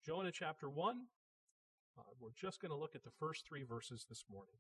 Jonah chapter 1. We're just going to look at the first 3 verses this morning.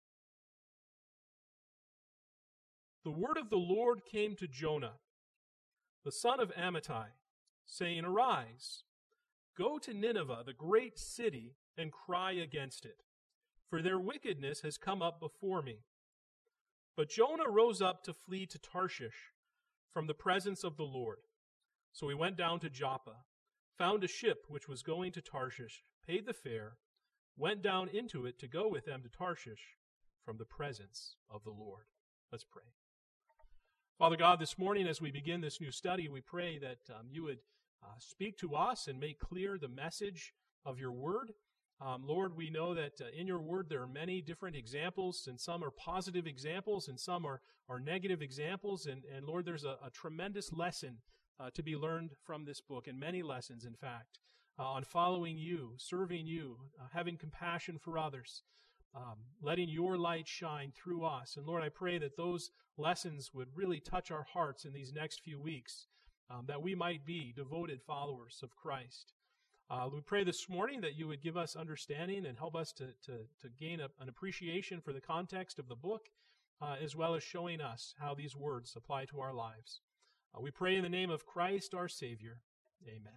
The word of the Lord came to Jonah, the son of Amittai, saying, Arise, go to Nineveh, the great city, and cry against it, for their wickedness has come up before me. But Jonah rose up to flee to Tarshish from the presence of the Lord. So he went down to Joppa, found a ship which was going to Tarshish, paid the fare, went down into it to go with them to Tarshish from the presence of the Lord. Let's pray. Father God, this morning as we begin this new study, we pray that you would speak to us and make clear the message of your word. Lord, we know that in your word there are many different examples, and some are positive examples, and some are negative examples. And Lord, there's a tremendous lesson to be learned from this book, and many lessons, in fact, on following you, serving you, having compassion for others, letting your light shine through us. And Lord, I pray that those lessons would really touch our hearts in these next few weeks, that we might be devoted followers of Christ. We pray this morning that you would give us understanding and help us to gain an appreciation for the context of the book, as well as showing us how these words apply to our lives. We pray in the name of Christ our Savior. Amen.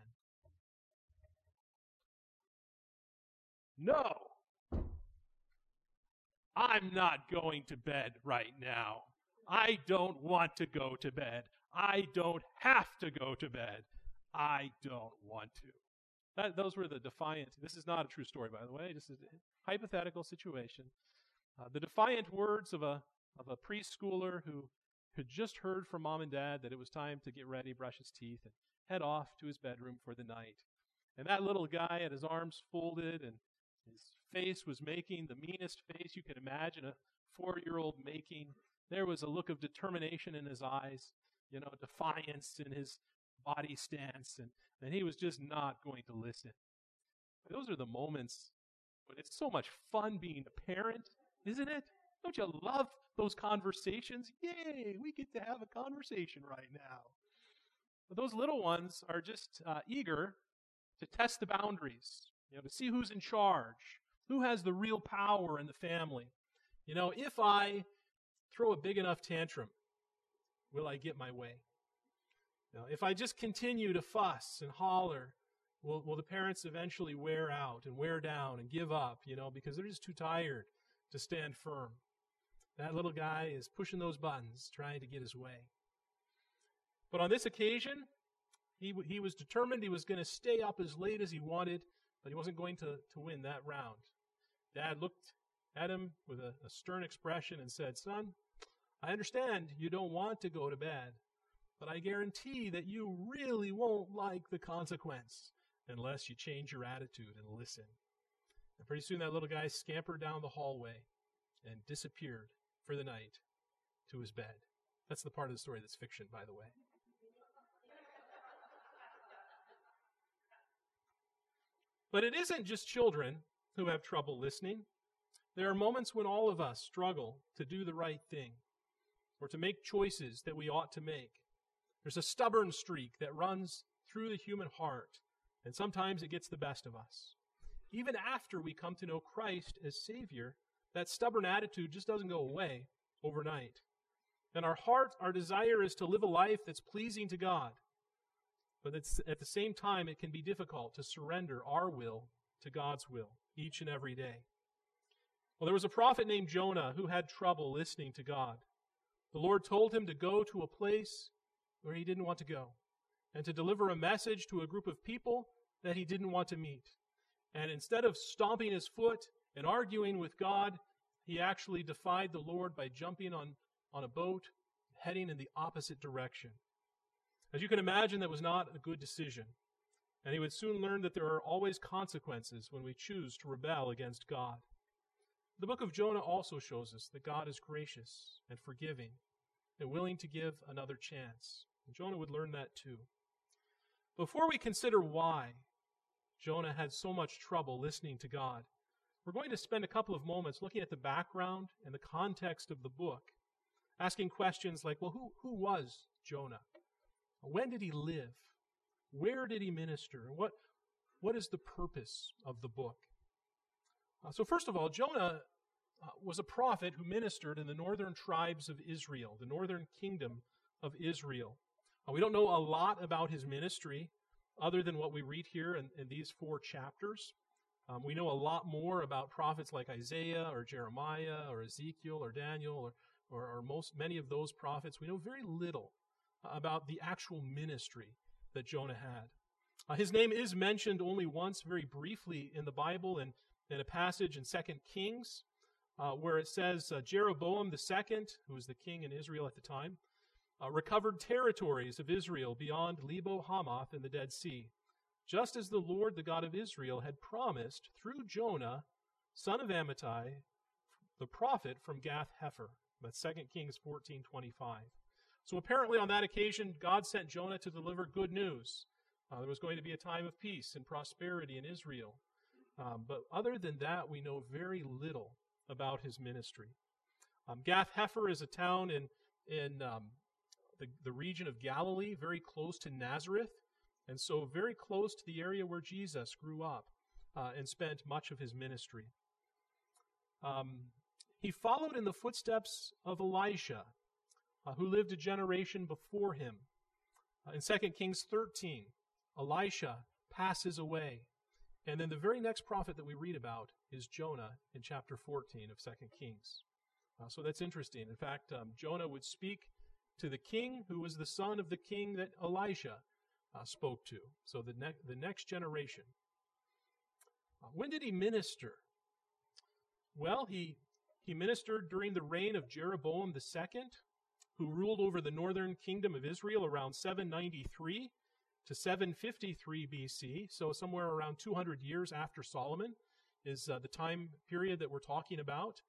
No, I'm not going to bed right now. I don't want to go to bed. I don't have to go to bed. I don't want to. Those were the defiant, this is not a true story, by the way, just a hypothetical situation. The defiant words of a preschooler who had just heard from mom and dad that it was time to get ready, brush his teeth, and head off to his bedroom for the night. And that little guy had his arms folded, and his face was making the meanest face you could imagine a 4-year-old making. There was a look of determination in his eyes, defiance in his body stance, and he was just not going to listen. Those are the moments when it's so much fun being a parent, isn't it? Don't you love those conversations? Yay, we get to have a conversation right now. But those little ones are just eager to test the boundaries, to see who's in charge, who has the real power in the family. If I throw a big enough tantrum, will I get my way? If I just continue to fuss and holler, will the parents eventually wear out and wear down and give up, because they're just too tired to stand firm. That little guy is pushing those buttons, trying to get his way. But on this occasion, he was determined he was going to stay up as late as he wanted, but he wasn't going to win that round. Dad looked at him with a stern expression and said, Son, I understand you don't want to go to bed, but I guarantee that you really won't like the consequence unless you change your attitude and listen. And pretty soon that little guy scampered down the hallway and disappeared for the night to his bed. That's the part of the story that's fiction, by the way. But it isn't just children who have trouble listening. There are moments when all of us struggle to do the right thing or to make choices that we ought to make. There's a stubborn streak that runs through the human heart, and sometimes it gets the best of us. Even after we come to know Christ as Savior, that stubborn attitude just doesn't go away overnight. And our desire is to live a life that's pleasing to God. But at the same time, it can be difficult to surrender our will to God's will each and every day. Well, there was a prophet named Jonah who had trouble listening to God. The Lord told him to go to a place where he didn't want to go and to deliver a message to a group of people that he didn't want to meet. And instead of stomping his foot and arguing with God, he actually defied the Lord by jumping on a boat, heading in the opposite direction. As you can imagine, that was not a good decision. And he would soon learn that there are always consequences when we choose to rebel against God. The book of Jonah also shows us that God is gracious and forgiving and willing to give another chance. And Jonah would learn that too. Before we consider why Jonah had so much trouble listening to God, we're going to spend a couple of moments looking at the background and the context of the book, asking questions like, well, who was Jonah? When did he live? Where did he minister? what is the purpose of the book? So first of all, Jonah was a prophet who ministered in the northern tribes of Israel, the northern kingdom of Israel. We don't know a lot about his ministry other than what we read here in these 4 chapters. We know a lot more about prophets like Isaiah or Jeremiah or Ezekiel or Daniel or many of those prophets. We know very little about the actual ministry that Jonah had. His name is mentioned only once, very briefly, in the Bible, in a passage in 2 Kings, where it says Jeroboam II, who was the king in Israel at the time, recovered territories of Israel beyond Lebo Hamath in the Dead Sea, just as the Lord, the God of Israel, had promised through Jonah, son of Amittai, the prophet from Gath-Hepher. That's 2 Kings 14:25. So apparently on that occasion, God sent Jonah to deliver good news. There was going to be a time of peace and prosperity in Israel. But other than that, we know very little about his ministry. Gath-Hepher is a town in the region of Galilee, very close to Nazareth, and so very close to the area where Jesus grew up and spent much of his ministry. He followed in the footsteps of Elisha, who lived a generation before him. In 2 Kings 13, Elisha passes away. And then the very next prophet that we read about is Jonah in chapter 14 of 2 Kings. So that's interesting. In fact, Jonah would speak to the king who was the son of the king that Elisha spoke to. So the next generation. When did he minister? Well, he ministered during the reign of Jeroboam II, who ruled over the northern kingdom of Israel around 793 to 753 BC, so somewhere around 200 years after Solomon is the time period that we're talking about.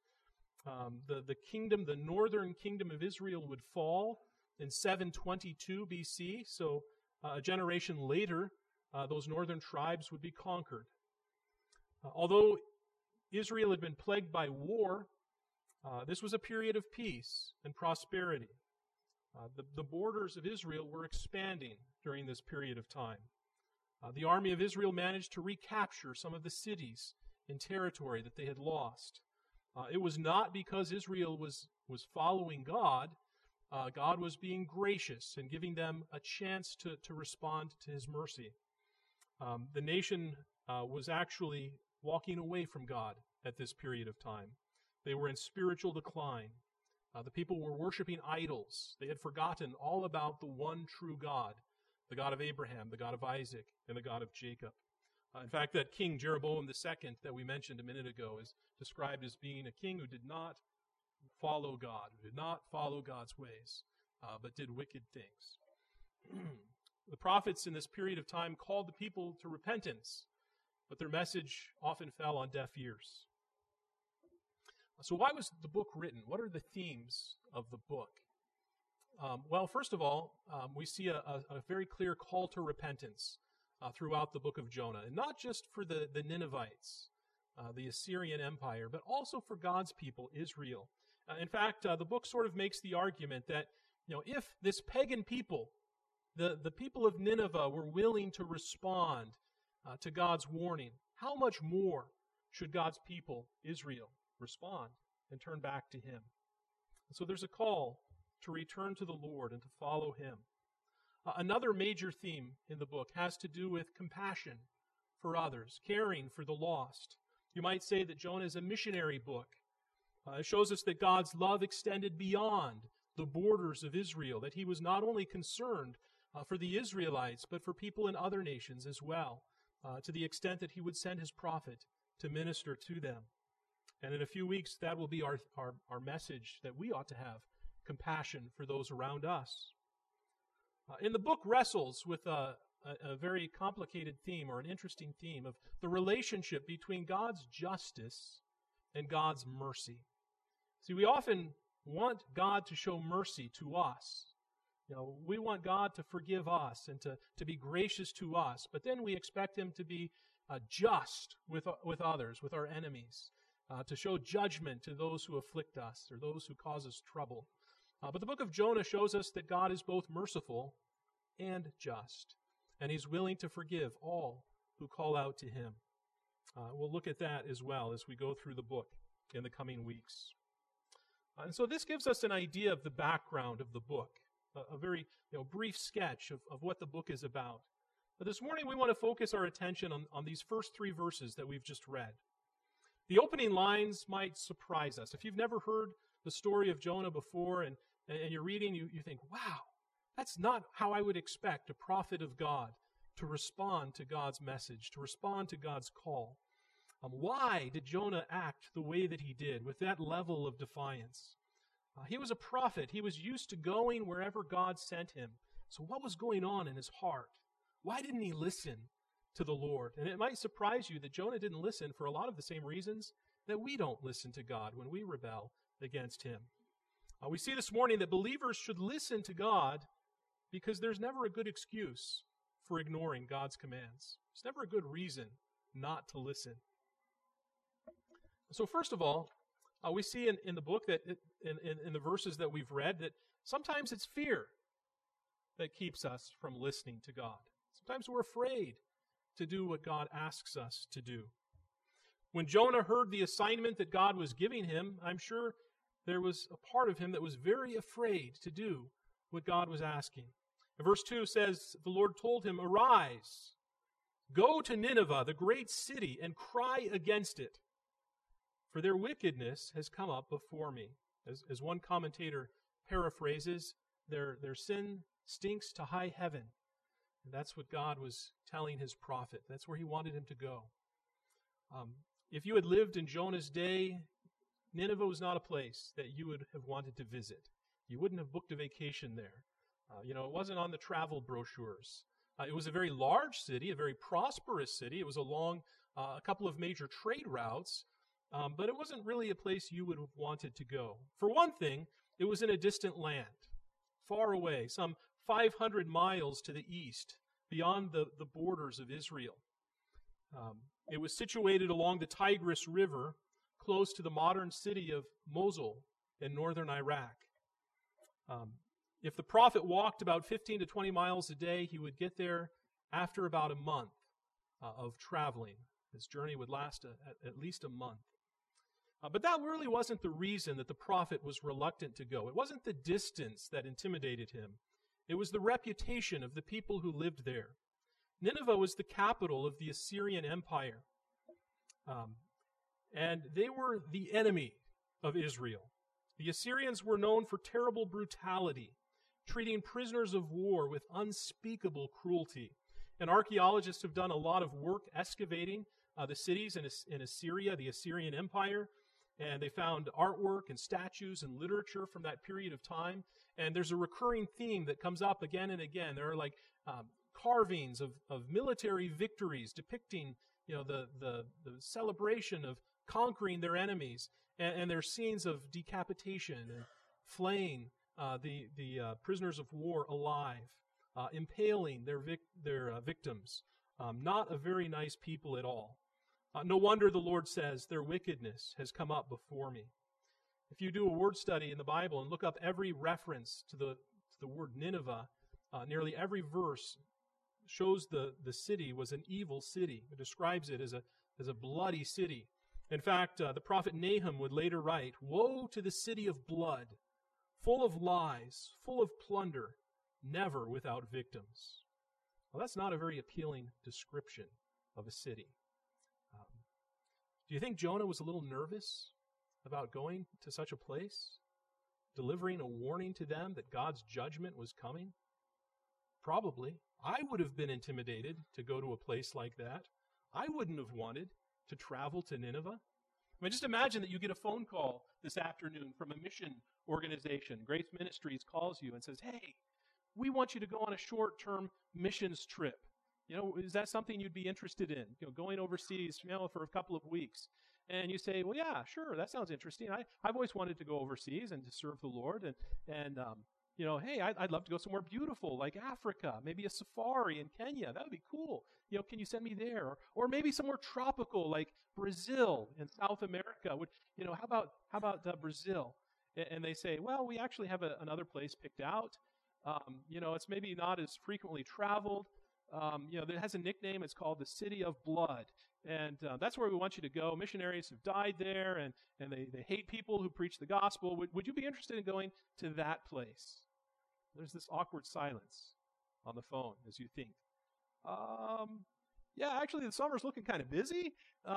The northern kingdom of Israel would fall in 722 BC, so a generation later, those northern tribes would be conquered. Although Israel had been plagued by war, this was a period of peace and prosperity. The borders of Israel were expanding during this period of time. The army of Israel managed to recapture some of the cities and territory that they had lost. It was not because Israel was following God. God was being gracious and giving them a chance to respond to his mercy. The nation was actually walking away from God at this period of time. They were in spiritual decline. The people were worshiping idols. They had forgotten all about the one true God, the God of Abraham, the God of Isaac, and the God of Jacob. In fact, that king Jeroboam II that we mentioned a minute ago is described as being a king who did not follow God, who did not follow God's ways, but did wicked things. The prophets in this period of time called the people to repentance, but their message often fell on deaf ears. So why was the book written? What are the themes of the book? Well, first of all, we see a very clear call to repentance throughout the book of Jonah, and not just for the Ninevites, the Assyrian Empire, but also for God's people, Israel. In fact, the book sort of makes the argument that, if this pagan people, the people of Nineveh, were willing to respond to God's warning, how much more should God's people, Israel, respond and turn back to him? And so there's a call to return to the Lord and to follow him. Another major theme in the book has to do with compassion for others, caring for the lost. You might say that Jonah is a missionary book. It shows us that God's love extended beyond the borders of Israel, that he was not only concerned for the Israelites, but for people in other nations as well, to the extent that he would send his prophet to minister to them. And in a few weeks, that will be our message, that we ought to have compassion for those around us. In the book wrestles with a very complicated theme, or an interesting theme, of the relationship between God's justice and God's mercy. See, we often want God to show mercy to us. We want God to forgive us and to be gracious to us, but then we expect him to be just with others, with our enemies, to show judgment to those who afflict us or those who cause us trouble. But the book of Jonah shows us that God is both merciful and just, and he's willing to forgive all who call out to him. We'll look at that as well as we go through the book in the coming weeks. And so this gives us an idea of the background of the book, a very brief sketch of what the book is about. But this morning we want to focus our attention on these first 3 verses that we've just read. The opening lines might surprise us. If you've never heard the story of Jonah before and you're reading, you think, wow, that's not how I would expect a prophet of God to respond to God's message, to respond to God's call. Why did Jonah act the way that he did with that level of defiance? He was a prophet. He was used to going wherever God sent him. So what was going on in his heart? Why didn't he listen to the Lord? And it might surprise you that Jonah didn't listen for a lot of the same reasons that we don't listen to God when we rebel against him. We see this morning that believers should listen to God because there's never a good excuse for ignoring God's commands. There's never a good reason not to listen. So first of all, we see in the book that in the verses that we've read that sometimes it's fear that keeps us from listening to God. Sometimes we're afraid to do what God asks us to do. When Jonah heard the assignment that God was giving him, I'm sure there was a part of him that was very afraid to do what God was asking. And verse 2 says, the Lord told him, "Arise, go to Nineveh, the great city, and cry against it, for their wickedness has come up before me." As one commentator paraphrases, their sin stinks to high heaven. And that's what God was telling his prophet. That's where he wanted him to go. If you had lived in Jonah's day, Nineveh was not a place that you would have wanted to visit. You wouldn't have booked a vacation there. It wasn't on the travel brochures. It was a very large city, a very prosperous city. It was along a couple of major trade routes, but it wasn't really a place you would have wanted to go. For one thing, it was in a distant land, far away, some 500 miles to the east, beyond the borders of Israel. It was situated along the Tigris River, close to the modern city of Mosul in northern Iraq. If the prophet walked about 15 to 20 miles a day, he would get there after about a month of traveling. His journey would last at least a month. But that really wasn't the reason that the prophet was reluctant to go. It wasn't the distance that intimidated him. It was the reputation of the people who lived there. Nineveh was the capital of the Assyrian Empire. And they were the enemy of Israel. The Assyrians were known for terrible brutality, treating prisoners of war with unspeakable cruelty. And archaeologists have done a lot of work excavating the cities in Assyria, the Assyrian Empire, and they found artwork and statues and literature from that period of time. And there's a recurring theme that comes up again and again. There are carvings of military victories depicting the celebration of conquering their enemies, and there's scenes of decapitation and flaying the prisoners of war alive, impaling their victims. Not a very nice people at all. No wonder the Lord says, "Their wickedness has come up before me." If you do a word study in the Bible and look up every reference to the word Nineveh, nearly every verse shows the city was an evil city. It describes it as a bloody city. In fact, the prophet Nahum would later write, "Woe to the city of blood, full of lies, full of plunder, never without victims." Well, that's not a very appealing description of a city. Do you think Jonah was a little nervous about going to such a place, delivering a warning to them that God's judgment was coming? Probably. I would have been intimidated to go to a place like that. I wouldn't have wanted to travel to Nineveh. I mean, just imagine that you get a phone call this afternoon from a mission organization. Grace Ministries calls you and says, "Hey, we want you to go on a short-term missions trip. Is that something you'd be interested in? Going overseas, for a couple of weeks." And you say, "Well, yeah, sure, that sounds interesting. I've always wanted to go overseas and to serve the Lord. And hey, I'd love to go somewhere beautiful like Africa, maybe a safari in Kenya. That would be cool. Can you send me there? Or maybe somewhere tropical like Brazil in South America. How about Brazil?" And they say, "Well, we actually have another place picked out. It's maybe not as frequently traveled. that has a nickname. It's called the City of Blood. And that's where we want you to go. Missionaries have died there, and they hate people who preach the gospel. Would you be interested in going to that place? There's this awkward silence on the phone as you think. Yeah, actually, the summer's looking kind of busy.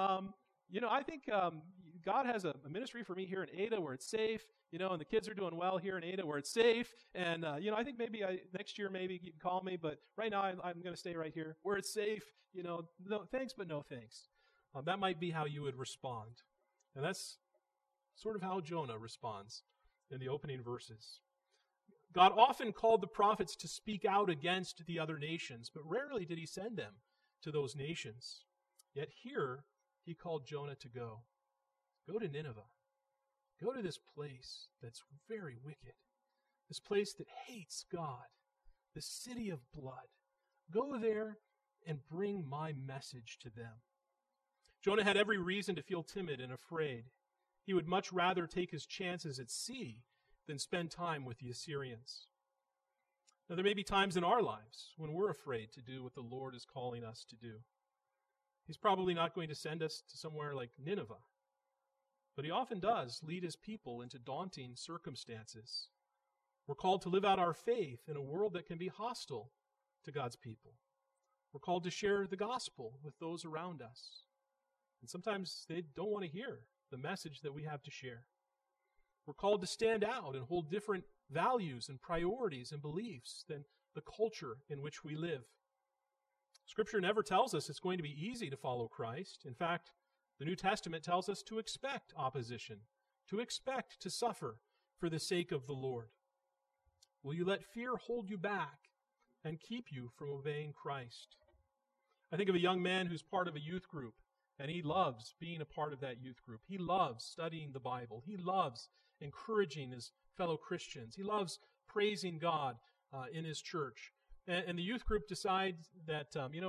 I think God has a ministry for me here in Ada where it's safe, and the kids are doing well here in Ada where it's safe. And, I think maybe next year maybe you can call me, but right now I'm going to stay right here where it's safe. No thanks, but no thanks. That might be how you would respond. And that's sort of how Jonah responds in the opening verses. God often called the prophets to speak out against the other nations, but rarely did he send them to those nations. Yet here, he called Jonah to go. Go to Nineveh. Go to this place that's very wicked. This place that hates God. The city of blood. Go there and bring my message to them. Jonah had every reason to feel timid and afraid. He would much rather take his chances at sea than spend time with the Assyrians. Now, there may be times in our lives when we're afraid to do what the Lord is calling us to do. He's probably not going to send us to somewhere like Nineveh, but he often does lead his people into daunting circumstances. We're called to live out our faith in a world that can be hostile to God's people. We're called to share the gospel with those around us. And sometimes they don't want to hear the message that we have to share. We're called to stand out and hold different values and priorities and beliefs than the culture in which we live. Scripture never tells us it's going to be easy to follow Christ. In fact, the New Testament tells us to expect opposition, to expect to suffer for the sake of the Lord. Will you let fear hold you back and keep you from obeying Christ? I think of a young man who's part of a youth group, and he loves being a part of that youth group. He loves studying the Bible. He loves encouraging his fellow Christians. He loves praising God in his church. And the youth group decides that,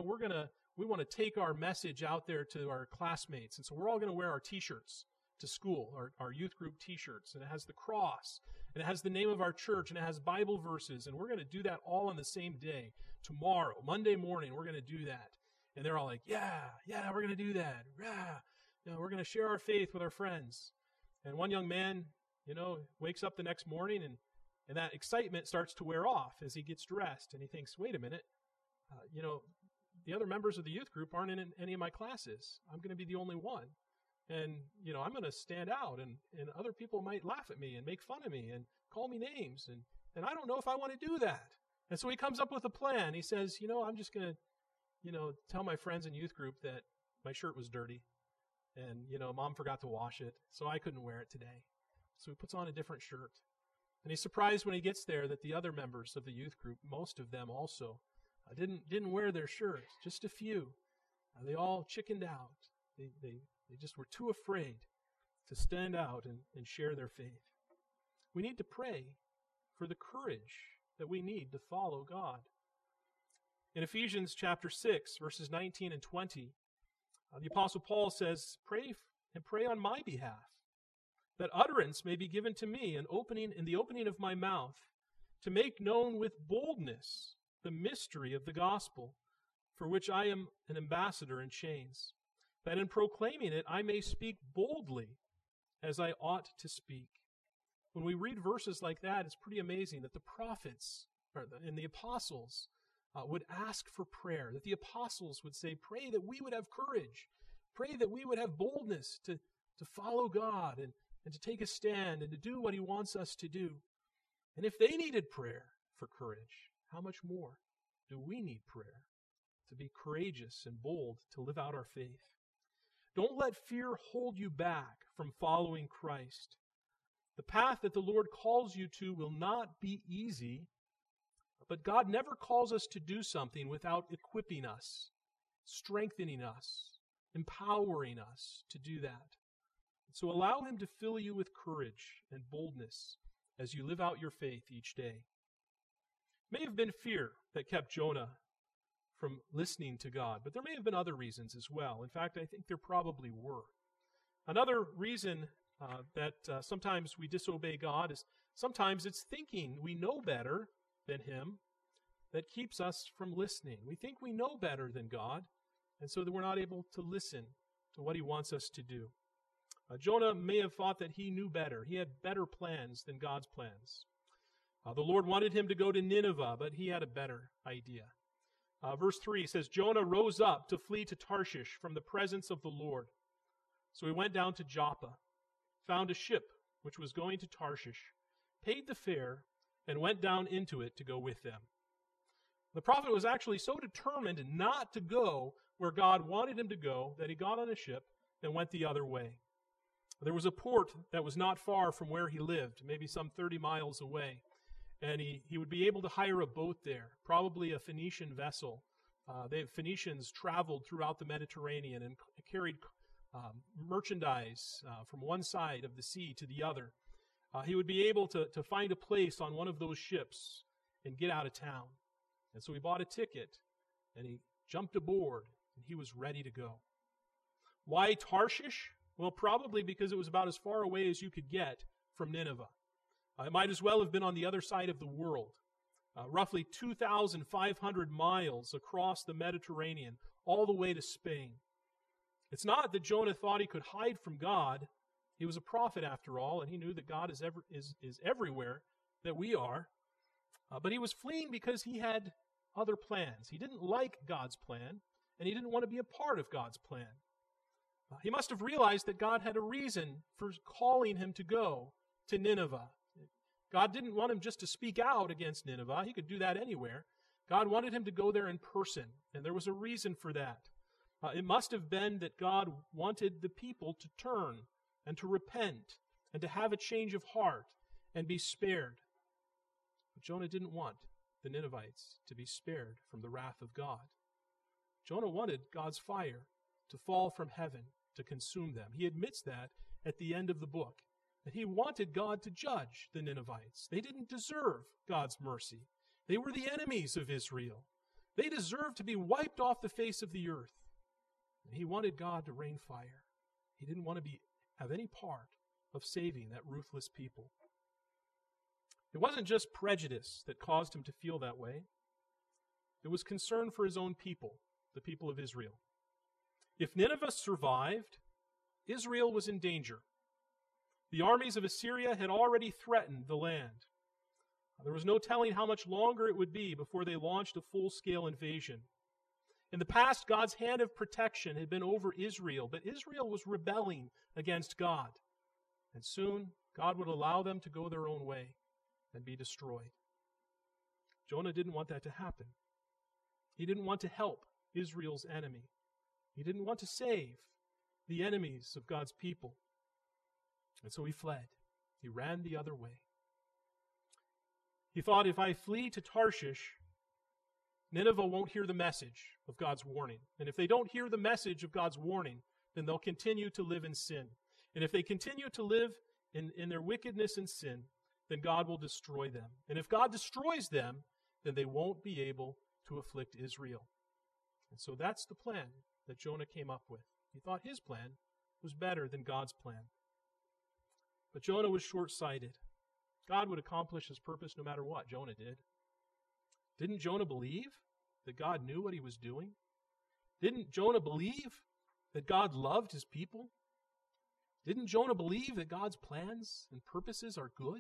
we want to take our message out there to our classmates. And so we're all going to wear our t-shirts to school, our youth group t-shirts. And it has the cross, and it has the name of our church, and it has Bible verses. And we're going to do that all on the same day. Tomorrow, Monday morning, we're going to do that. And they're all like, yeah, we're going to do that. Yeah, we're going to share our faith with our friends. And one young man, wakes up the next morning, and that excitement starts to wear off as he gets dressed. And he thinks, wait a minute, the other members of the youth group aren't in any of my classes. I'm going to be the only one. And, I'm going to stand out, and other people might laugh at me and make fun of me and call me names. And I don't know if I want to do that. And so he comes up with a plan. He says, I'm just going to, tell my friends in youth group that my shirt was dirty. And, Mom forgot to wash it, so I couldn't wear it today. So he puts on a different shirt. And he's surprised when he gets there that the other members of the youth group, most of them also, didn't wear their shirts, just a few. They all chickened out. They just were too afraid to stand out and share their faith. We need to pray for the courage that we need to follow God. In Ephesians chapter 6, verses 19 and 20, the Apostle Paul says, pray on my behalf, that utterance may be given to me in the opening of my mouth, to make known with boldness the mystery of the gospel, for which I am an ambassador in chains, that in proclaiming it I may speak boldly as I ought to speak. When we read verses like that, it's pretty amazing that the prophets and the apostles would ask for prayer, that the apostles would say, pray that we would have courage, pray that we would have boldness to follow God and to take a stand and to do what he wants us to do. And if they needed prayer for courage, how much more do we need prayer to be courageous and bold to live out our faith? Don't let fear hold you back from following Christ. The path that the Lord calls you to will not be easy, but God never calls us to do something without equipping us, strengthening us, empowering us to do that. So allow him to fill you with courage and boldness as you live out your faith each day. It may have been fear that kept Jonah from listening to God, but there may have been other reasons as well. In fact, I think there probably were. Another reason that sometimes we disobey God is sometimes it's thinking we know better than him, that keeps us from listening. We think we know better than God, and so that we're not able to listen to what he wants us to do. Jonah may have thought that he knew better. He had better plans than God's plans. The Lord wanted him to go to Nineveh, but he had a better idea. Verse 3 says, Jonah rose up to flee to Tarshish from the presence of the Lord. So he went down to Joppa, found a ship which was going to Tarshish, paid the fare, and went down into it to go with them. The prophet was actually so determined not to go where God wanted him to go that he got on a ship and went the other way. There was a port that was not far from where he lived, maybe some 30 miles away, and he would be able to hire a boat there, probably a Phoenician vessel. Phoenicians traveled throughout the Mediterranean and carried merchandise from one side of the sea to the other. He would be able to find a place on one of those ships and get out of town. And so he bought a ticket, and he jumped aboard, and he was ready to go. Why Tarshish? Well, probably because it was about as far away as you could get from Nineveh. It might as well have been on the other side of the world, roughly 2,500 miles across the Mediterranean, all the way to Spain. It's not that Jonah thought he could hide from God. He was a prophet after all, and he knew that God is everywhere that we are. But he was fleeing because he had other plans. He didn't like God's plan, and he didn't want to be a part of God's plan. He must have realized that God had a reason for calling him to go to Nineveh. God didn't want him just to speak out against Nineveh. He could do that anywhere. God wanted him to go there in person, and there was a reason for that. It must have been that God wanted the people to turn and to repent and to have a change of heart and be spared. But Jonah didn't want the Ninevites to be spared from the wrath of God. Jonah wanted God's fire to fall from heaven to consume them. He admits that at the end of the book, that he wanted God to judge the Ninevites. They didn't deserve God's mercy. They were the enemies of Israel. They deserved to be wiped off the face of the earth. And he wanted God to rain fire. He didn't want to have any part of saving that ruthless people. It wasn't just prejudice that caused him to feel that way. It was concern for his own people, the people of Israel. If Nineveh survived, Israel was in danger. The armies of Assyria had already threatened the land. There was no telling how much longer it would be before they launched a full-scale invasion. In the past, God's hand of protection had been over Israel, but Israel was rebelling against God. And soon, God would allow them to go their own way and be destroyed. Jonah didn't want that to happen. He didn't want to help Israel's enemy. He didn't want to save the enemies of God's people. And so he fled. He ran the other way. He thought, if I flee to Tarshish, Nineveh won't hear the message of God's warning. And if they don't hear the message of God's warning, then they'll continue to live in sin. And if they continue to live in their wickedness and sin, then God will destroy them. And if God destroys them, then they won't be able to afflict Israel. And so that's the plan that Jonah came up with. He thought his plan was better than God's plan. But Jonah was short-sighted. God would accomplish his purpose no matter what. Jonah did. Didn't Jonah believe that God knew what he was doing? Didn't Jonah believe that God loved his people? Didn't Jonah believe that God's plans and purposes are good?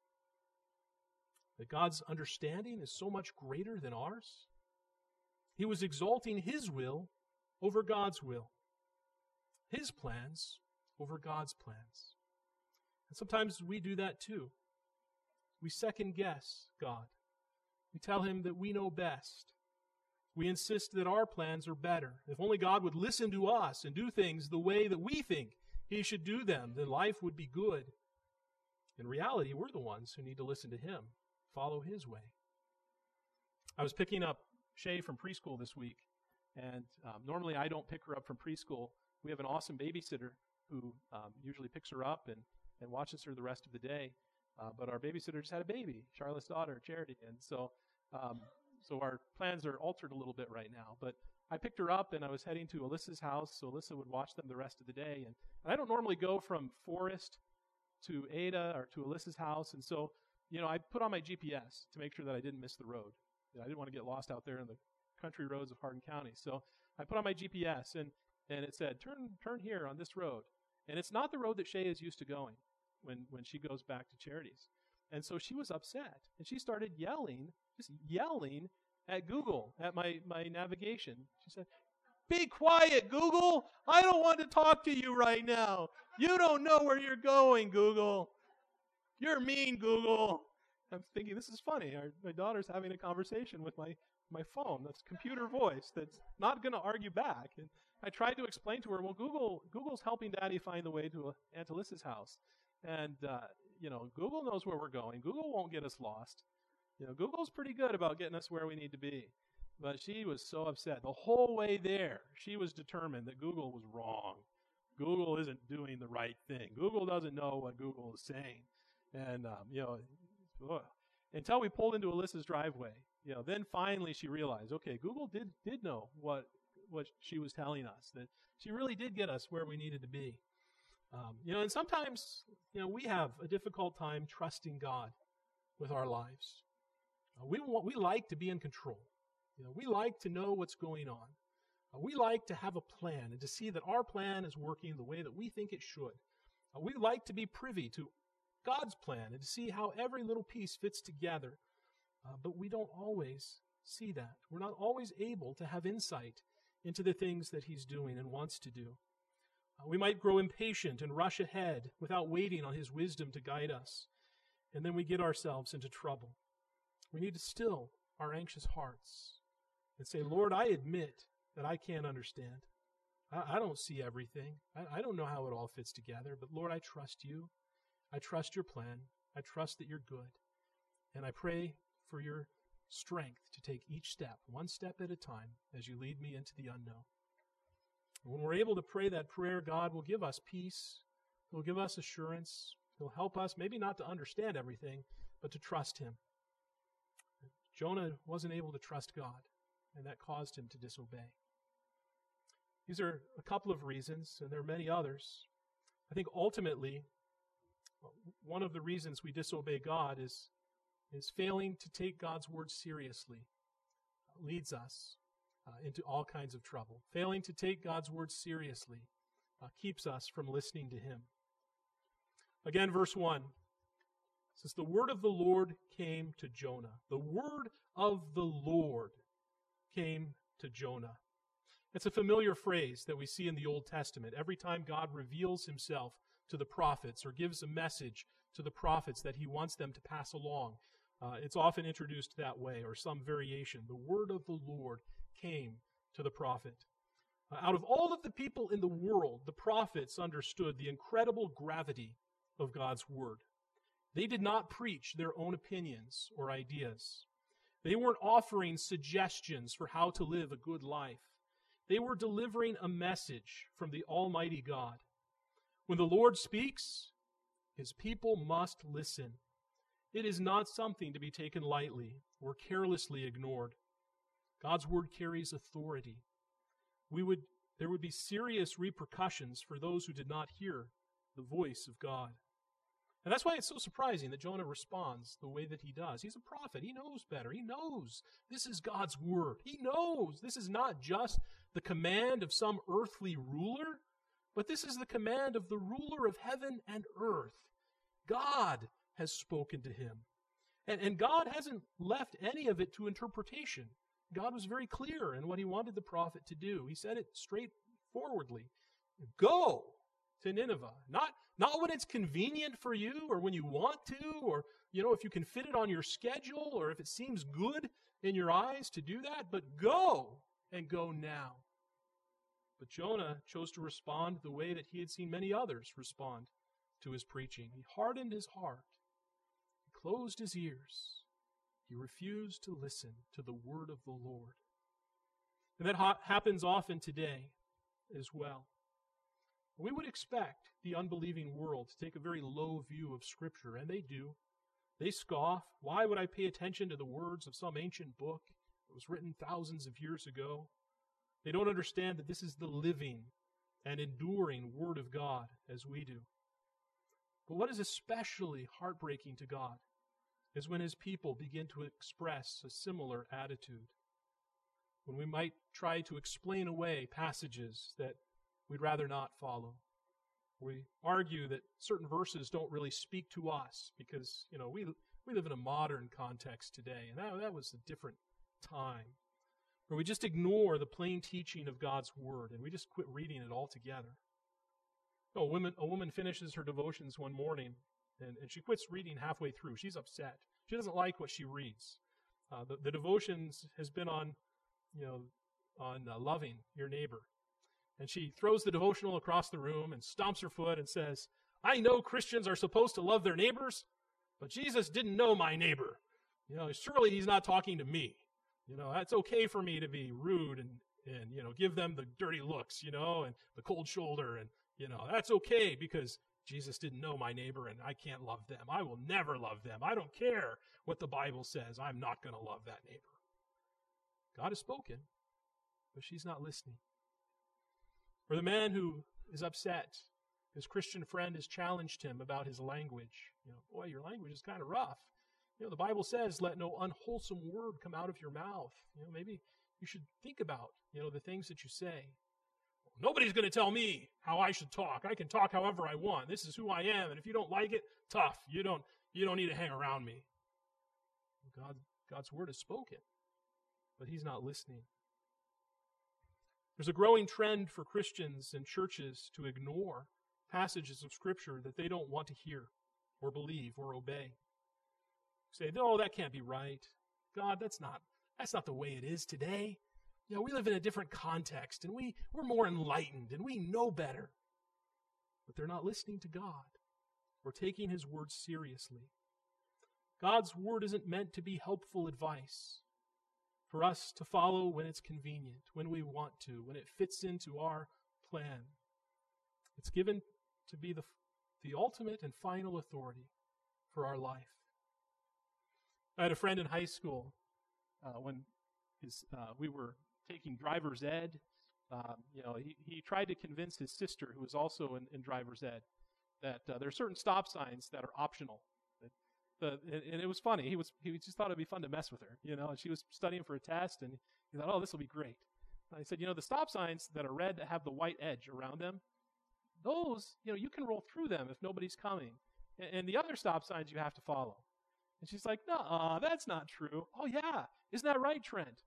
That God's understanding is so much greater than ours? He was exalting his will over God's will. His plans over God's plans. And sometimes we do that too. We second guess God. We tell him that we know best. We insist that our plans are better. If only God would listen to us and do things the way that we think he should do them, then life would be good. In reality, we're the ones who need to listen to him, follow his way. I was picking up Shay from preschool this week, and normally I don't pick her up from preschool. We have an awesome babysitter who usually picks her up and watches her the rest of the day. But our babysitter just had a baby, Charlotte's daughter, Charity, and so our plans are altered a little bit right now. But I picked her up, and I was heading to Alyssa's house, so Alyssa would watch them the rest of the day. And I don't normally go from Forest to Ada or to Alyssa's house, and so I put on my GPS to make sure that I didn't miss the road. I didn't want to get lost out there in the country roads of Hardin County. So I put on my GPS, and it said, turn here on this road. And it's not the road that Shay is used to going when she goes back to Charities. And so she was upset, and she started just yelling at Google, at my navigation. She said, "Be quiet, Google! I don't want to talk to you right now. You don't know where you're going, Google. You're mean, Google." I'm thinking, this is funny. My daughter's having a conversation with my phone. That's computer voice that's not going to argue back. And I tried to explain to her, well, Google's helping Daddy find the way to Aunt Alyssa's house. And, Google knows where we're going. Google won't get us lost. Google's pretty good about getting us where we need to be. But she was so upset. The whole way there, she was determined that Google was wrong. Google isn't doing the right thing. Google doesn't know what Google is saying. And, until we pulled into Alyssa's driveway, then finally she realized, okay, Google did know what she was telling us, that she really did get us where we needed to be. And sometimes, we have a difficult time trusting God with our lives. We like to be in control. We like to know what's going on. We like to have a plan and to see that our plan is working the way that we think it should. We like to be privy to God's plan and to see how every little piece fits together. But we don't always see that. We're not always able to have insight into the things that He's doing and wants to do. We might grow impatient and rush ahead without waiting on His wisdom to guide us. And then we get ourselves into trouble. We need to still our anxious hearts and say, Lord, I admit that I can't understand. I don't see everything. I don't know how it all fits together. But Lord, I trust You. I trust Your plan. I trust that You're good. And I pray for Your strength to take each step, one step at a time, as You lead me into the unknown. When we're able to pray that prayer, God will give us peace. He'll give us assurance. He'll help us, maybe not to understand everything, but to trust Him. Jonah wasn't able to trust God, and that caused him to disobey. These are a couple of reasons, and there are many others. I think ultimately, one of the reasons we disobey God is failing to take God's word seriously. Leads us into all kinds of trouble. Failing to take God's word seriously keeps us from listening to Him. Again, verse 1 says, the word of the Lord came to Jonah. The word of the Lord came to Jonah. It's a familiar phrase that we see in the Old Testament. Every time God reveals Himself to the prophets or gives a message to the prophets that He wants them to pass along, it's often introduced that way, or some variation. The word of the Lord came to the prophet. Out of all of the people in the world, the prophets understood the incredible gravity of God's word. They did not preach their own opinions or ideas. They weren't offering suggestions for how to live a good life. They were delivering a message from the Almighty God. When the Lord speaks, His people must listen. It is not something to be taken lightly or carelessly ignored. God's word carries authority. There would be serious repercussions for those who did not hear the voice of God. And that's why it's so surprising that Jonah responds the way that he does. He's a prophet. He knows better. He knows this is God's word. He knows this is not just the command of some earthly ruler, but this is the command of the ruler of heaven and earth. God has spoken to him. And God hasn't left any of it to interpretation. God was very clear in what He wanted the prophet to do. He said it straightforwardly. Go to Nineveh. Not when it's convenient for you or when you want to, or if you can fit it on your schedule or if it seems good in your eyes to do that, but go, and go now. But Jonah chose to respond the way that he had seen many others respond to his preaching. He hardened his heart. He closed his ears. He refused to listen to the word of the Lord. And that happens often today as well. We would expect the unbelieving world to take a very low view of Scripture, and they do. They scoff. Why would I pay attention to the words of some ancient book that was written thousands of years ago? They don't understand that this is the living and enduring Word of God as we do. But what is especially heartbreaking to God is when his people begin to express a similar attitude. When we might try to explain away passages that we'd rather not follow. We argue that certain verses don't really speak to us because, we live in a modern context today, and that was a different time. Or we just ignore the plain teaching of God's Word, and we just quit reading it altogether. A woman finishes her devotions one morning, and she quits reading halfway through. She's upset. She doesn't like what she reads. The devotions has been on loving your neighbor. And she throws the devotional across the room and stomps her foot and says, I know Christians are supposed to love their neighbors, but Jesus didn't know my neighbor. Surely he's not talking to me. It's okay for me to be rude and give them the dirty looks, and the cold shoulder. And, that's okay because Jesus didn't know my neighbor and I can't love them. I will never love them. I don't care what the Bible says. I'm not going to love that neighbor. God has spoken, but she's not listening. Or the man who is upset, his Christian friend has challenged him about his language. Boy, your language is kind of rough. The Bible says, let no unwholesome word come out of your mouth. Maybe you should think about, the things that you say. Nobody's going to tell me how I should talk. I can talk however I want. This is who I am. And if you don't like it, tough. You don't need to hang around me. God's word is spoken, but he's not listening. There's a growing trend for Christians and churches to ignore passages of Scripture that they don't want to hear or believe or obey. Say, no, that can't be right. God, that's not the way it is today. We live in a different context, and we're more enlightened, and we know better. But they're not listening to God or taking his word seriously. God's word isn't meant to be helpful advice for us to follow when it's convenient, when we want to, when it fits into our plan. It's given to be the ultimate and final authority for our life. I had a friend in high school when we were taking driver's ed. He tried to convince his sister, who was also in driver's ed, that there are certain stop signs that are optional. And it was funny. He just thought it'd be fun to mess with her, and she was studying for a test, and he thought, oh, this will be great. And I said, the stop signs that are red that have the white edge around them, those, you can roll through them if nobody's coming. And the other stop signs you have to follow. And she's like, no, that's not true. Oh, yeah. Isn't that right, Trent?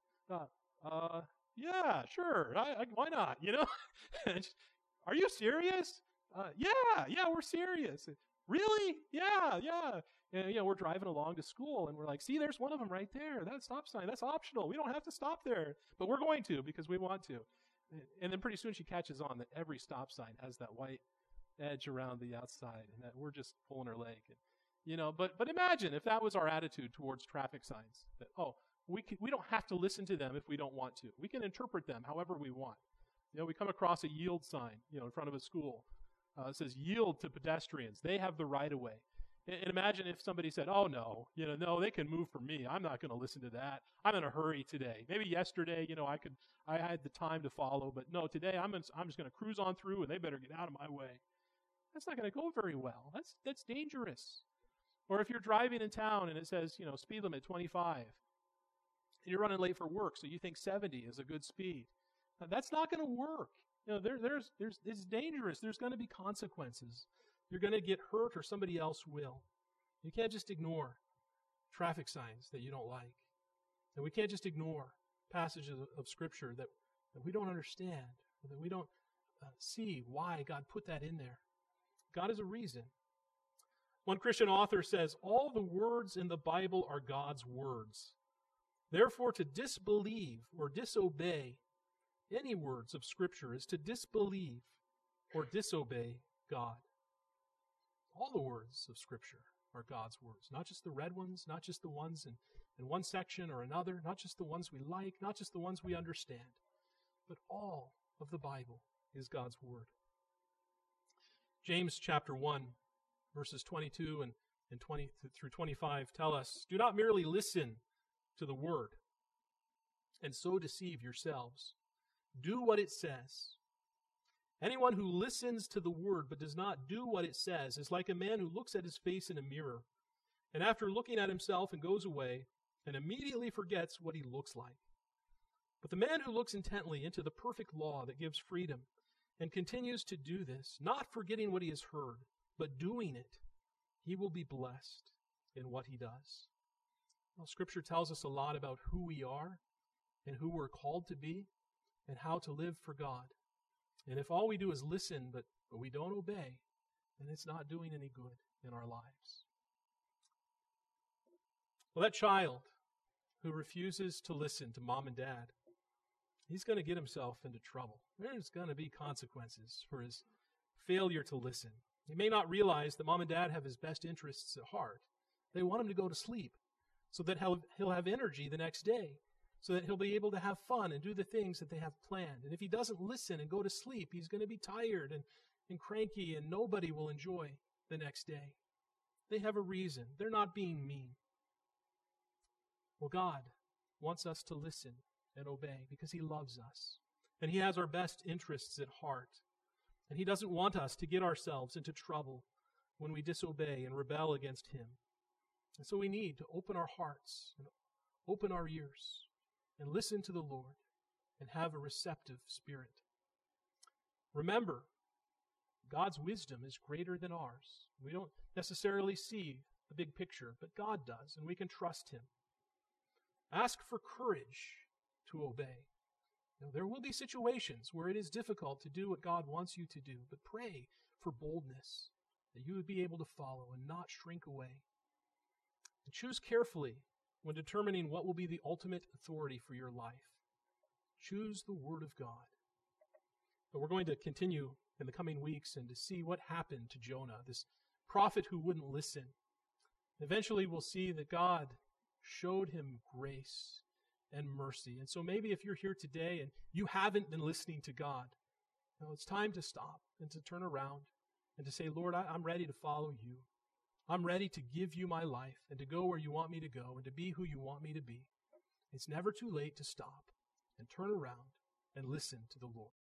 Yeah, sure. Why not, And are you serious? Yeah, we're serious. Really? Yeah. And, we're driving along to school, and we're like, see, there's one of them right there. That stop sign, that's optional. We don't have to stop there, but we're going to because we want to. And then pretty soon she catches on that every stop sign has that white edge around the outside, and that we're just pulling her leg. And, but imagine if that was our attitude towards traffic signs. That, we don't have to listen to them if we don't want to. We can interpret them however we want. We come across a yield sign, in front of a school. It says, yield to pedestrians. They have the right of way. And imagine if somebody said, oh, no, no, they can move for me. I'm not going to listen to that. I'm in a hurry today. Maybe yesterday, I had the time to follow, but no, today I'm just going to cruise on through, and they better get out of my way. That's not going to go very well. That's dangerous. Or if you're driving in town and it says, speed limit 25, and you're running late for work, so you think 70 is a good speed. Now, that's not going to work. It's dangerous. There's going to be consequences. You're going to get hurt or somebody else will. You can't just ignore traffic signs that you don't like. And we can't just ignore passages of Scripture that we don't understand, or that we don't see why God put that in there. God has a reason. One Christian author says, all the words in the Bible are God's words. Therefore, to disbelieve or disobey any words of Scripture is to disbelieve or disobey God. All the words of Scripture are God's words, not just the red ones, not just the ones in one section or another, not just the ones we like, not just the ones we understand, but all of the Bible is God's Word. James chapter 1, verses 22 and 20 through 25 tell us, do not merely listen to the Word and so deceive yourselves. Do what it says. Anyone who listens to the Word but does not do what it says is like a man who looks at his face in a mirror and after looking at himself and goes away and immediately forgets what he looks like. But the man who looks intently into the perfect law that gives freedom and continues to do this, not forgetting what he has heard, but doing it, he will be blessed in what he does. Well, Scripture tells us a lot about who we are and who we're called to be and how to live for God. And if all we do is listen, but we don't obey, then it's not doing any good in our lives. Well, that child who refuses to listen to mom and dad, he's going to get himself into trouble. There's going to be consequences for his failure to listen. He may not realize that mom and dad have his best interests at heart. They want him to go to sleep so that he'll have energy the next day, so that he'll be able to have fun and do the things that they have planned. And if he doesn't listen and go to sleep, he's going to be tired and cranky, and nobody will enjoy the next day. They have a reason. They're not being mean. Well, God wants us to listen and obey because He loves us. And He has our best interests at heart. And He doesn't want us to get ourselves into trouble when we disobey and rebel against Him. And so we need to open our hearts and open our ears and listen to the Lord and have a receptive spirit. Remember, God's wisdom is greater than ours. We don't necessarily see the big picture, but God does, and we can trust Him. Ask for courage to obey. Now, there will be situations where it is difficult to do what God wants you to do, but pray for boldness, that you would be able to follow and not shrink away. And choose carefully when determining what will be the ultimate authority for your life. Choose the Word of God. But we're going to continue in the coming weeks and to see what happened to Jonah, this prophet who wouldn't listen. Eventually we'll see that God showed him grace and mercy. And so maybe if you're here today and you haven't been listening to God, it's time to stop and to turn around and to say, Lord, I'm ready to follow you. I'm ready to give you my life and to go where you want me to go and to be who you want me to be. It's never too late to stop and turn around and listen to the Lord.